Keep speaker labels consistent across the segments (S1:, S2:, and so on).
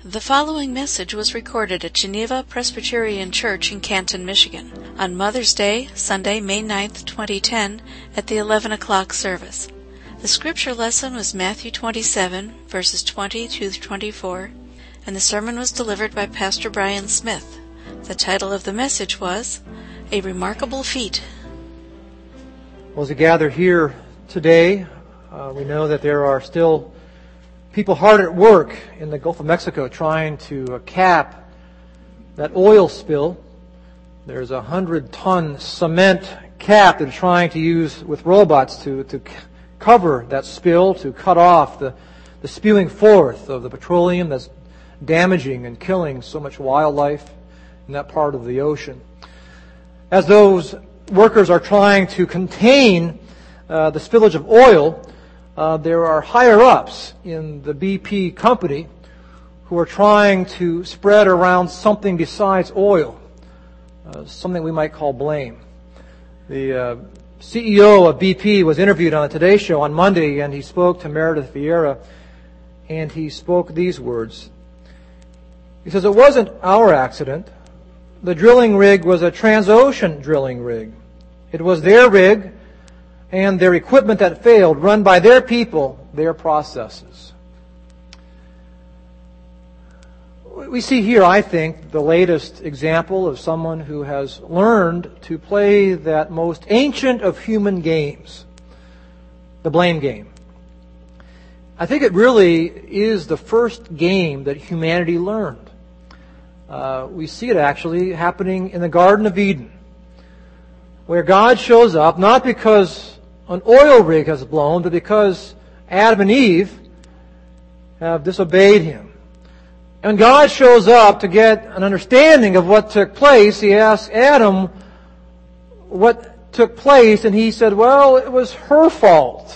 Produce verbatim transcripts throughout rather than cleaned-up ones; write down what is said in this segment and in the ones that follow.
S1: The following message was recorded at Geneva Presbyterian Church in Canton, Michigan, on Mother's Day, Sunday, May ninth, twenty ten, at the eleven o'clock service. The scripture lesson was Matthew twenty-seven, verses twenty through twenty-four, and the sermon was delivered by Pastor Brian Smith. The title of the message was, A Remarkable Feat.
S2: Well, as we gather here today, uh, we know that there are still people hard at work in the Gulf of Mexico trying to uh, cap that oil spill. There's a hundred-ton cement cap that they're trying to use with robots to, to c- cover that spill, to cut off the, the spewing forth of the petroleum that's damaging and killing so much wildlife in that part of the ocean. As those workers are trying to contain uh, the spillage of oil, Uh, there are higher-ups in the B P company who are trying to spread around something besides oil, uh, something we might call blame. The uh, C E O of B P was interviewed on the Today Show on Monday, and he spoke to Meredith Vieira, and he spoke these words. He says, "It wasn't our accident. The drilling rig was a Transocean drilling rig. It was their rig and their equipment that failed, run by their people, their processes." We see here, I think, the latest example of someone who has learned to play that most ancient of human games, the blame game. I think it really is the first game that humanity learned. Uh, we see it actually happening in the Garden of Eden, where God shows up not because an oil rig has blown, but because Adam and Eve have disobeyed Him. And God shows up to get an understanding of what took place. He asks Adam what took place, and he said, well, it was her fault.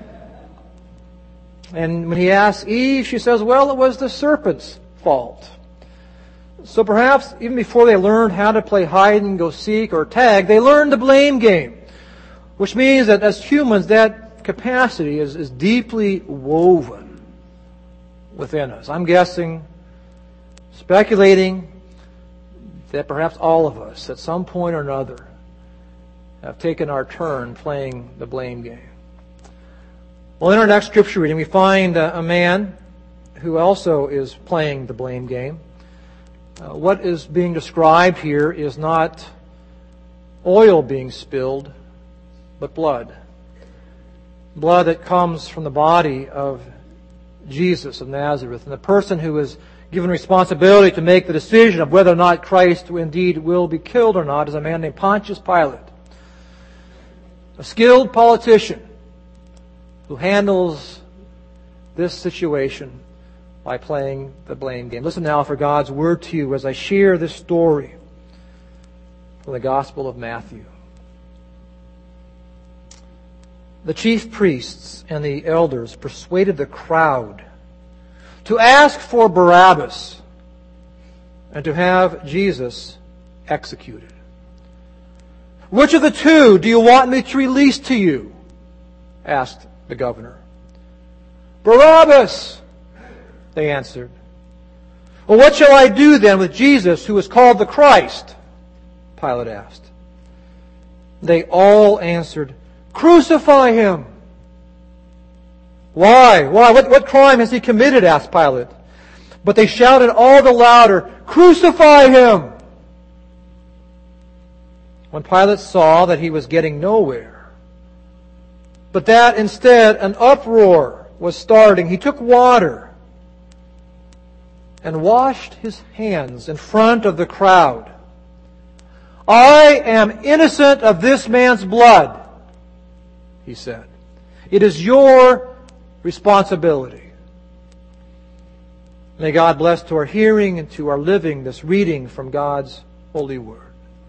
S2: And when he asks Eve, she says, well, it was the serpent's fault. So perhaps even before they learned how to play hide and go seek or tag, they learned the blame game. Which means that as humans, that capacity is, is deeply woven within us. I'm guessing, speculating, that perhaps all of us, at some point or another, have taken our turn playing the blame game. Well, in our next scripture reading, we find a, a man who also is playing the blame game. Uh, what is being described here is not oil being spilled, but blood. Blood that comes from the body of Jesus of Nazareth. And the person who is given responsibility to make the decision of whether or not Christ indeed will be killed or not is a man named Pontius Pilate. A skilled politician who handles this situation by playing the blame game. Listen now for God's word to you as I share this story from the Gospel of Matthew. The chief priests and the elders persuaded the crowd to ask for Barabbas and to have Jesus executed. "Which of the two do you want me to release to you?" asked the governor. "Barabbas," they answered. "Well, what shall I do then with Jesus, who is called the Christ?" Pilate asked. They all answered, "Crucify him." Why? Why? What, what crime has he committed? Asked Pilate. But they shouted all the louder, "Crucify him!" When Pilate saw that he was getting nowhere, but that instead an uproar was starting, he took water and washed his hands in front of the crowd. "I am innocent of this man's blood," he said. "It is your responsibility." May God bless to our hearing and to our living this reading from God's holy word.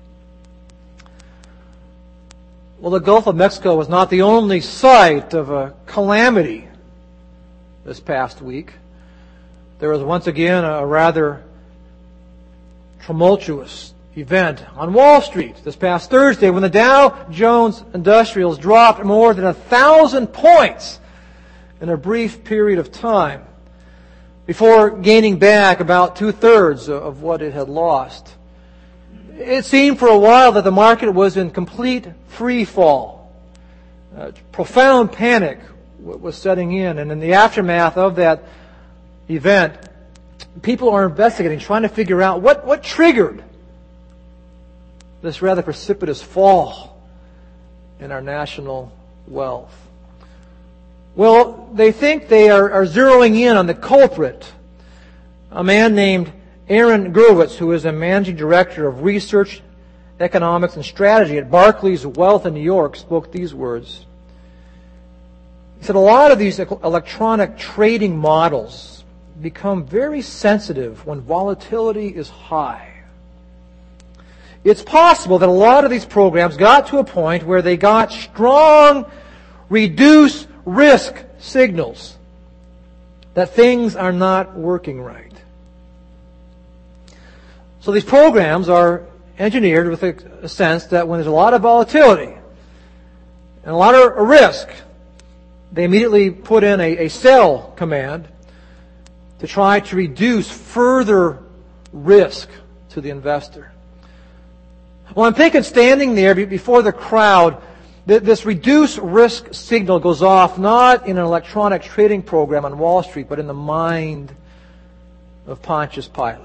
S2: Well, the Gulf of Mexico was not the only site of a calamity this past week. There was once again a rather tumultuous event on Wall Street this past Thursday when the Dow Jones Industrials dropped more than a thousand points in a brief period of time. before gaining back about two-thirds of what it had lost. It seemed for a while that the market was in complete free fall. Uh, profound panic was setting in, and in the aftermath of that event, people are investigating, trying to figure out what, what triggered this rather precipitous fall in our national wealth. Well, they think they are, are zeroing in on the culprit, a man named Aaron Gurwitz, who is a managing director of research, economics, and strategy at Barclays Wealth in New York, spoke these words. He said, a lot of these electronic trading models become very sensitive when volatility is high. It's possible that a lot of these programs got to a point where they got strong, reduce risk signals that things are not working right. So these programs are engineered with a, a sense that when there's a lot of volatility and a lot of risk, they immediately put in a, a sell command to try to reduce further risk to the investor. Well, I'm thinking standing there before the crowd, this reduced risk signal goes off not in an electronic trading program on Wall Street, but in the mind of Pontius Pilate.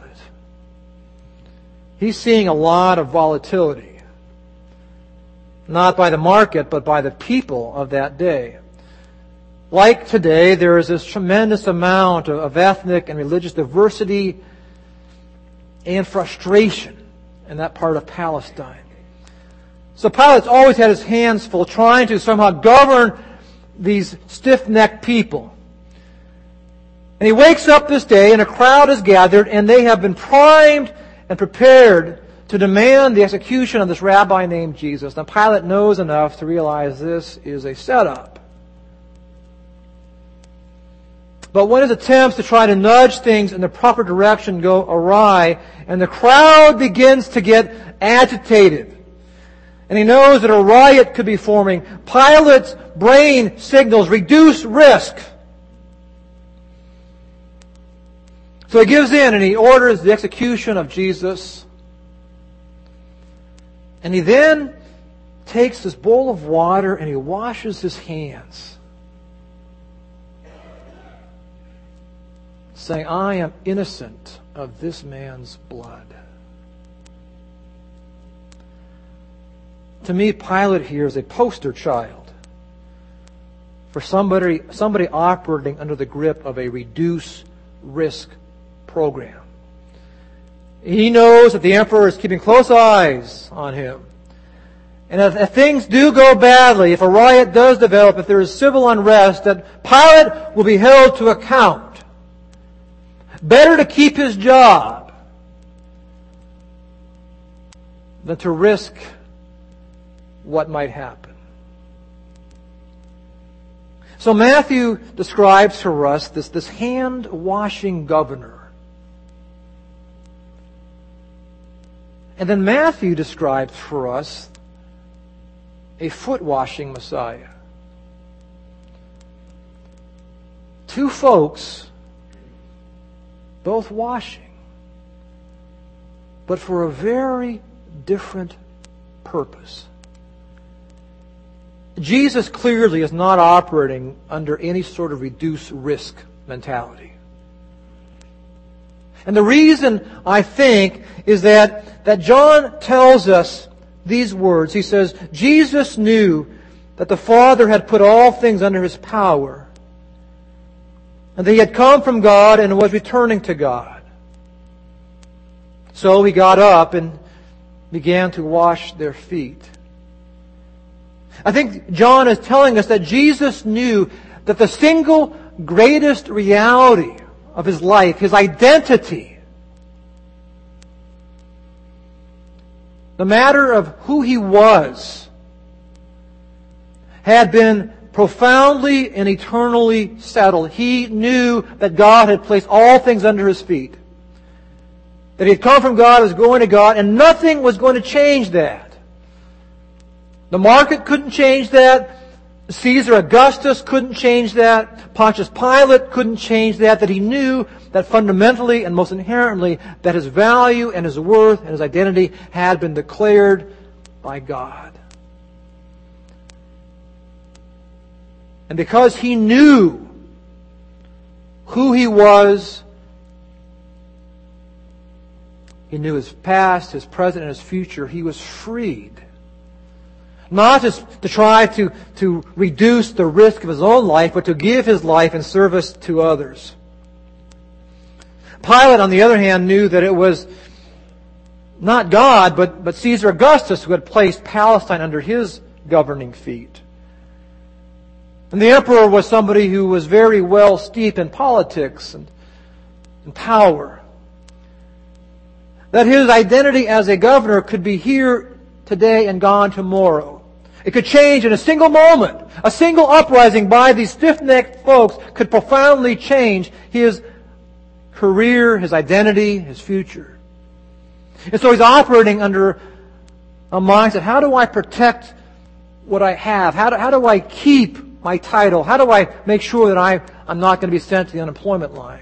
S2: He's seeing a lot of volatility, not by the market, but by the people of that day. Like today, there is this tremendous amount of ethnic and religious diversity and frustration in that part of Palestine. So Pilate's always had his hands full trying to somehow govern these stiff-necked people. And he wakes up this day and a crowd is gathered and they have been primed and prepared to demand the execution of this rabbi named Jesus. Now Pilate knows enough to realize this is a setup. But when his attempts to try to nudge things in the proper direction go awry, and the crowd begins to get agitated, and he knows that a riot could be forming, Pilate's brain signals reduce risk. So he gives in and he orders the execution of Jesus. And he then takes this bowl of water and he washes his hands, saying, I am innocent of this man's blood. To me, Pilate here is a poster child for somebody, somebody operating under the grip of a reduce risk program. He knows that the emperor is keeping close eyes on him. And if, if things do go badly, if a riot does develop, if there is civil unrest, that Pilate will be held to account. Better to keep his job than to risk what might happen. So Matthew describes for us this, this hand-washing governor. And then Matthew describes for us a foot-washing Messiah. Two folks, both washing, but for a very different purpose. Jesus clearly is not operating under any sort of reduced risk mentality. And the reason, I think, is that, that John tells us these words. He says, Jesus knew that the Father had put all things under His power, and that He had come from God and was returning to God. So He got up and began to wash their feet. I think John is telling us that Jesus knew that the single greatest reality of His life, His identity, the matter of who He was, had been profoundly and eternally settled. He knew that God had placed all things under His feet. That He had come from God, was going to God, and nothing was going to change that. The market couldn't change that. Caesar Augustus couldn't change that. Pontius Pilate couldn't change that. That he knew that fundamentally and most inherently that his value and his worth and his identity had been declared by God. And because he knew who he was, he knew his past, his present, and his future, he was freed. Not just to try to, to reduce the risk of his own life, but to give his life in service to others. Pilate, on the other hand, knew that it was not God, but, but Caesar Augustus who had placed Palestine under his governing feet. And the emperor was somebody who was very well steeped in politics and, and power. That his identity as a governor could be here today and gone tomorrow. It could change in a single moment. A single uprising by these stiff-necked folks could profoundly change his career, his identity, his future. And so he's operating under a mindset, how do I protect what I have? How do, how do I keep my title? How do I make sure that I, I'm not going to be sent to the unemployment line?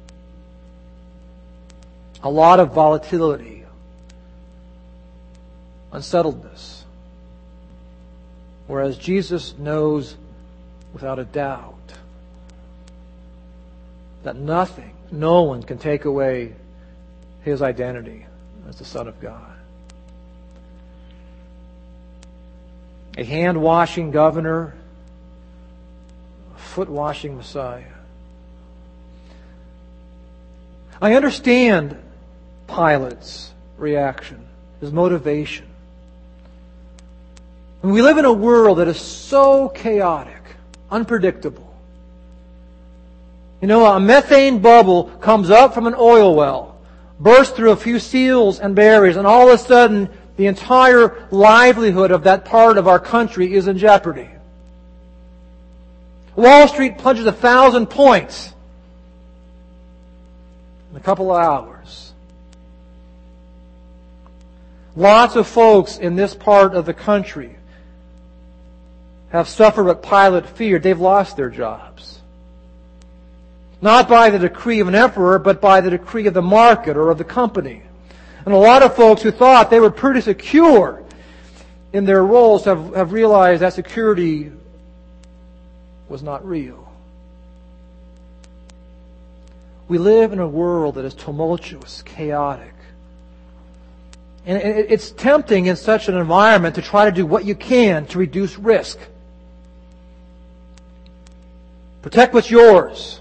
S2: A lot of volatility, unsettledness. Whereas Jesus knows without a doubt that nothing, no one can take away his identity as the Son of God. A hand-washing governor, a foot-washing Messiah. I understand Pilate's reaction, his motivation. And we live in a world that is so chaotic, unpredictable. You know, a methane bubble comes up from an oil well, bursts through a few seals and barriers, and all of a sudden, the entire livelihood of that part of our country is in jeopardy. Wall Street plunges a thousand points in a couple of hours. Lots of folks in this part of the country have suffered what Pilate feared. They've lost their jobs. Not by the decree of an emperor, but by the decree of the market or of the company. And a lot of folks who thought they were pretty secure in their roles have, have realized that security was not real. We live in a world that is tumultuous, chaotic. And it's tempting in such an environment to try to do what you can to reduce risk. Protect what's yours.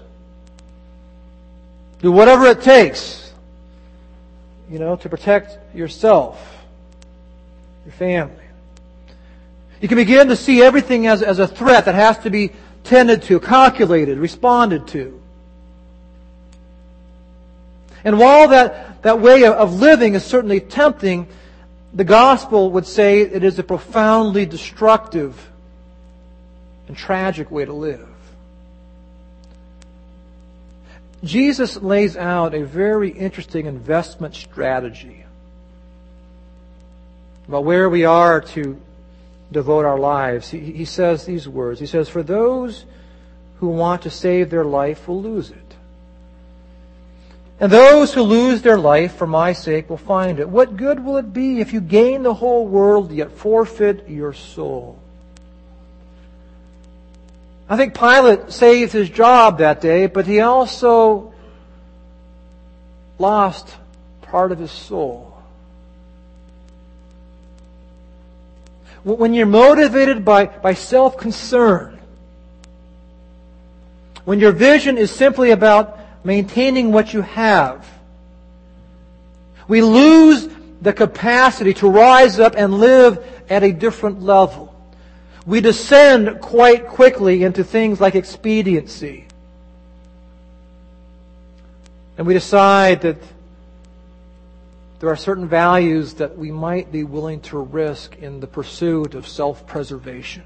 S2: Do whatever it takes, you know, to protect yourself, your family. You can begin to see everything as, as a threat that has to be tended to, calculated, responded to. And while that, that way of living is certainly tempting, the gospel would say it is a profoundly destructive and tragic way to live. Jesus lays out a very interesting investment strategy about where we are to devote our lives. He, he says these words. He says, "For those who want to save their life will lose it. And those who lose their life for my sake will find it. What good will it be if you gain the whole world yet forfeit your soul?" I think Pilate saved his job that day, but he also lost part of his soul. When you're motivated by, by self-concern, when your vision is simply about maintaining what you have, we lose the capacity to rise up and live at a different level. We descend quite quickly into things like expediency. And we decide that there are certain values that we might be willing to risk in the pursuit of self-preservation.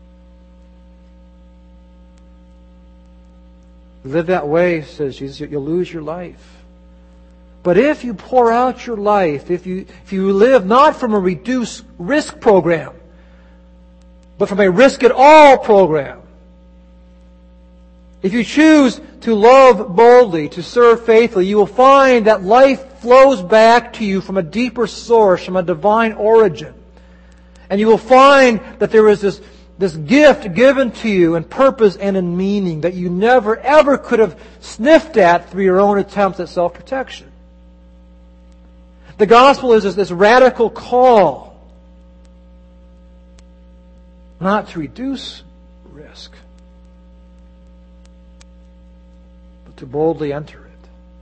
S2: Live that way, says Jesus, you'll lose your life. But if you pour out your life, if you, if you live not from a reduced risk program, but from a risk-it-all program. If you choose to love boldly, to serve faithfully, you will find that life flows back to you from a deeper source, from a divine origin. And you will find that there is this, this gift given to you in purpose and in meaning that you never ever could have sniffed at through your own attempts at self-protection. The gospel is this radical call not to reduce risk, but to boldly enter it.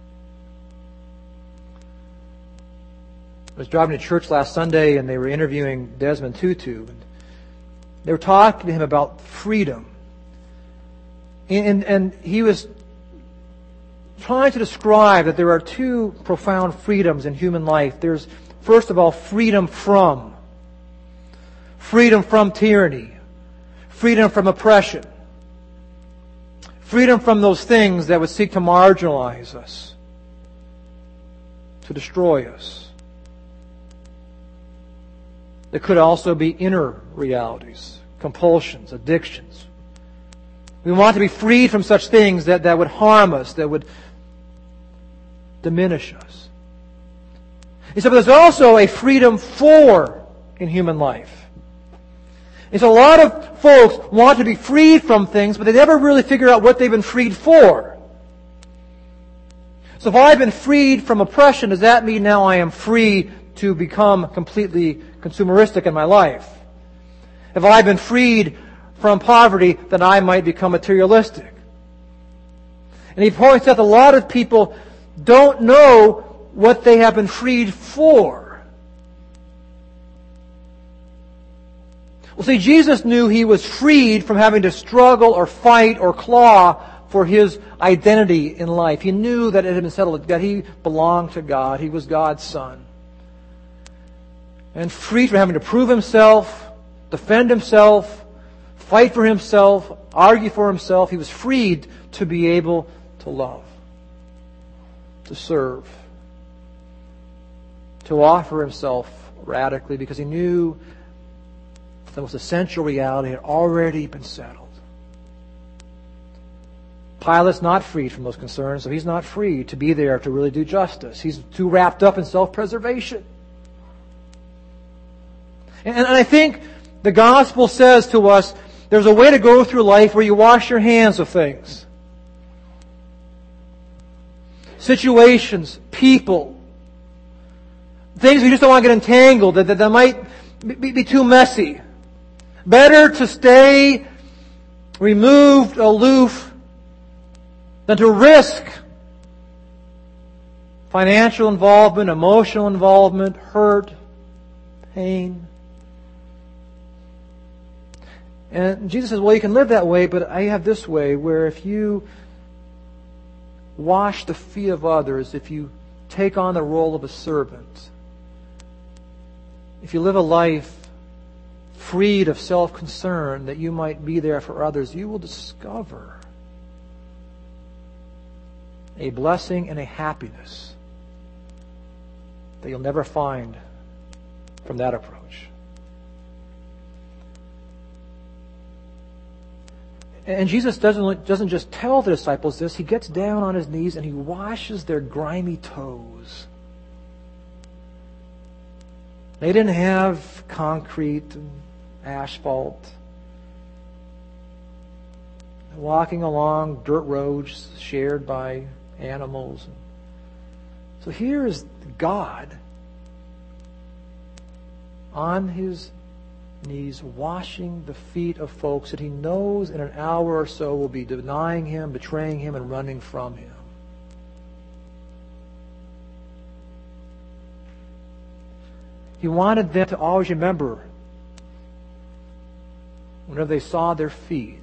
S2: I was driving to church last Sunday and they were interviewing Desmond Tutu. And they were talking to him about freedom. And, and, and he was trying to describe that there are two profound freedoms in human life. There's, first of all, freedom from. Freedom from tyranny. Freedom from oppression. Freedom from those things that would seek to marginalize us, to destroy us. There could also be inner realities, compulsions, addictions. We want to be freed from such things that, that would harm us, that would diminish us. And so there's also a freedom for in human life. And so a lot of folks want to be freed from things, but they never really figure out what they've been freed for. So if I've been freed from oppression, does that mean now I am free to become completely consumeristic in my life? If I've been freed from poverty, then I might become materialistic. And he points out that a lot of people don't know what they have been freed for. Well, see, Jesus knew he was freed from having to struggle or fight or claw for his identity in life. He knew that it had been settled, that he belonged to God. He was God's Son. And free from having to prove himself, defend himself, fight for himself, argue for himself. He was freed to be able to love, to serve, to offer himself radically because he knew the most essential reality had already been settled. Pilate's not freed from those concerns, so he's not free to be there to really do justice. He's too wrapped up in self-preservation. And I think the gospel says to us, there's a way to go through life where you wash your hands of things. Situations, people, things we just don't want to get entangled, that, that, that might be, be too messy. Better to stay removed, aloof, than to risk financial involvement, emotional involvement, hurt, pain. And Jesus says, well, you can live that way, but I have this way, where if you wash the feet of others, if you take on the role of a servant, if you live a life freed of self-concern that you might be there for others, you will discover a blessing and a happiness that you'll never find from that approach. And Jesus doesn't, doesn't just tell the disciples this. He gets down on his knees and he washes their grimy toes. They didn't have concrete and asphalt. Walking along dirt roads shared by animals. So here is God on his knees washing the feet of folks that he knows in an hour or so will be denying him, betraying him, and running from him. He wanted them to always remember, whenever they saw their feet,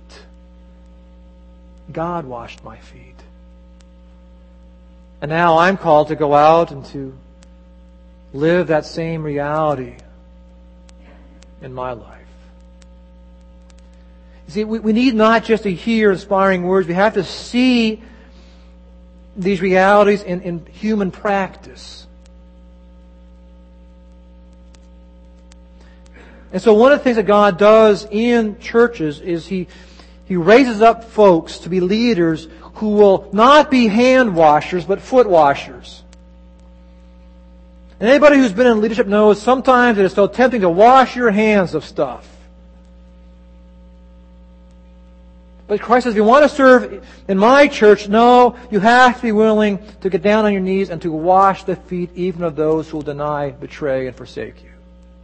S2: God washed my feet. And now I'm called to go out and to live that same reality in my life. You see, we, we need not just to hear inspiring words. We have to see these realities in, in human practice. And so one of the things that God does in churches is He, He raises up folks to be leaders who will not be hand washers, but foot washers. And anybody who's been in leadership knows sometimes it is so tempting to wash your hands of stuff. But Christ says, if you want to serve in my church, no, you have to be willing to get down on your knees and to wash the feet even of those who will deny, betray, and forsake you.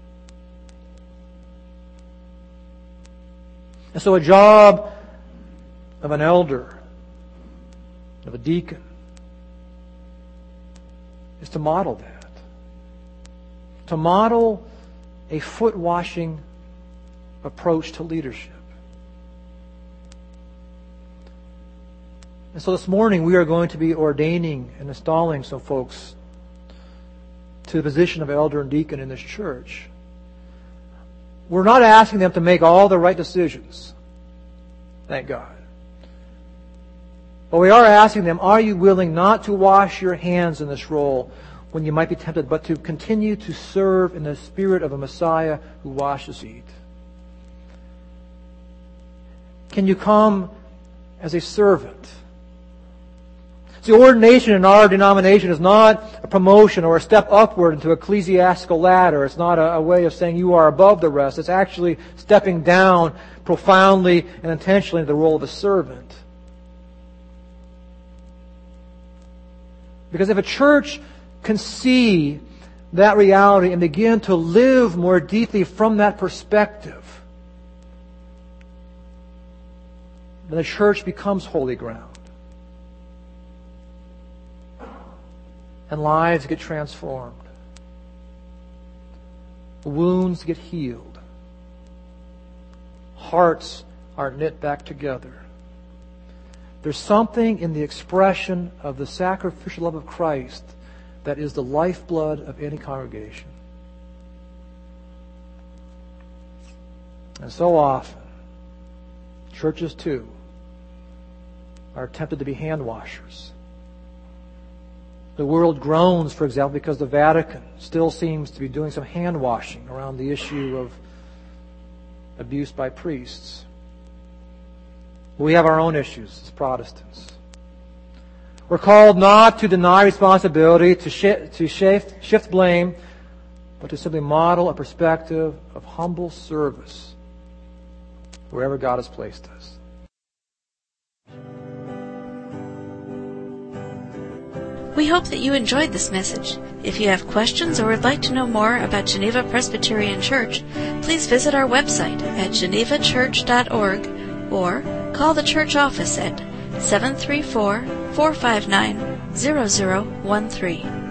S2: And so a job of an elder, of a deacon, is to model that. To model a foot-washing approach to leadership. And so this morning we are going to be ordaining and installing some folks to the position of elder and deacon in this church. We're not asking them to make all the right decisions. Thank God. But we are asking them, are you willing not to wash your hands in this role when you might be tempted, but to continue to serve in the spirit of a Messiah who washes feet? Can you come as a servant? See, ordination in our denomination is not a promotion or a step upward into ecclesiastical ladder. It's not a, a way of saying you are above the rest. It's actually stepping down profoundly and intentionally into the role of a servant. Because if a church can see that reality and begin to live more deeply from that perspective, then the church becomes holy ground. And lives get transformed. Wounds get healed. Hearts are knit back together. There's something in the expression of the sacrificial love of Christ that is the lifeblood of any congregation. And so often, churches too are tempted to be hand washers. The world groans, for example, because the Vatican still seems to be doing some hand washing around the issue of abuse by priests. We have our own issues as Protestants. We're called not to deny responsibility, to, sh- to shift, shift blame, but to simply model a perspective of humble service wherever God has placed us.
S1: We hope that you enjoyed this message. If you have questions or would like to know more about Geneva Presbyterian Church, please visit our website at geneva church dot org or call the church office at seven three four, four five nine, zero zero one three.